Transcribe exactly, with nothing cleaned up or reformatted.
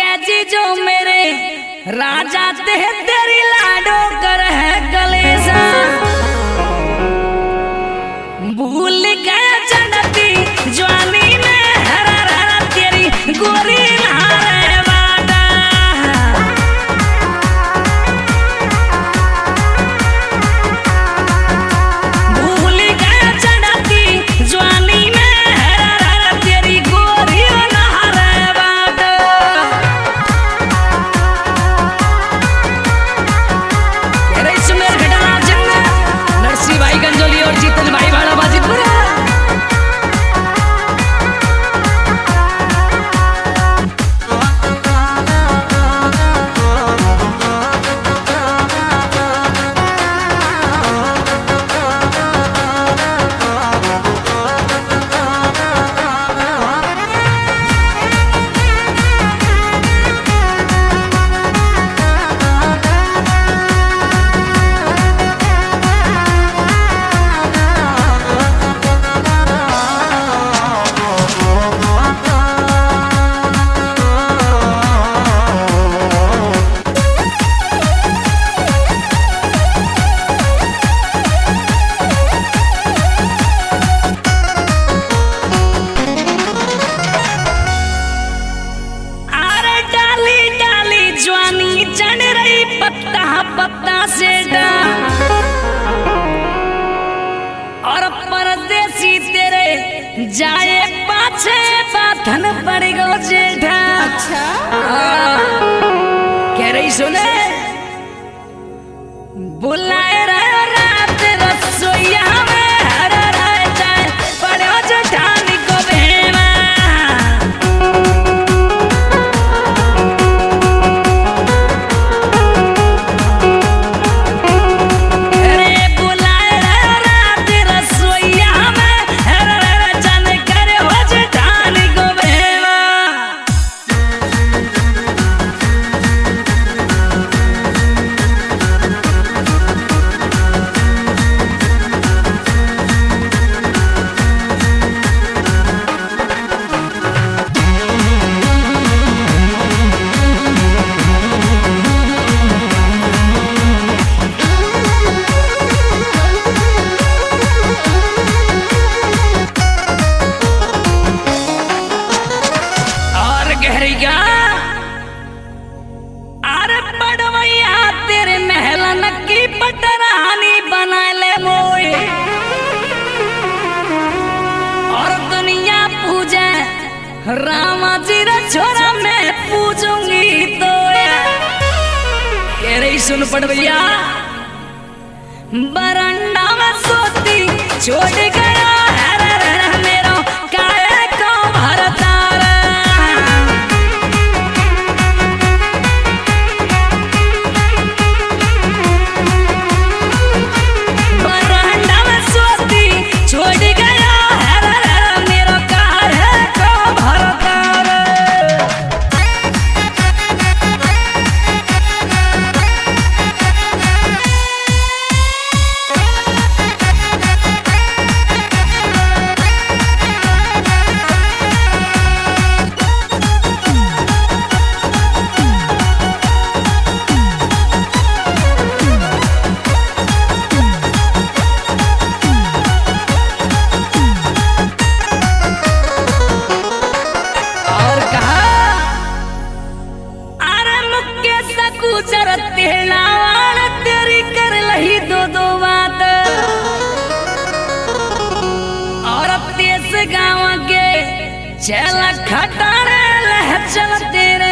के जीजो मेरे राजा ते तेरी लाडो कर है गलेसा भूल गया चढ़ती जवानी में हरा हरा तेरी गोरी नहारे वादा भूल गया चढ़ती जवानी में हरा हरा तेरी गोरी नहारे वादा तेरे सुमेर घटना जिन्ना नरसी भाई गंजोली और जीतन भाई भाड़ा बाजितपुर पत्ता पत्ता से डा और परदेसी तेरे जाए पाछे बाथन पड़ गो जेठा अच्छा कह रही सुने बुलाए रहे रात रसोईया में हर रहे जाए पड़ो जेठानी को भेवा अरे पड़वैया तेरे महलन की पटरानी बना ले मोए और दुनिया पूजे रामा जी रा छोरा मैं पूजूंगी तो कह रही सुन पड़वैया बरंडा में सोती छोड़ गया हर हर मेरो काहे को भरतारा तेरी कर लही दो दो बात और तेस गाँव के चल खटारे लह चल तेरे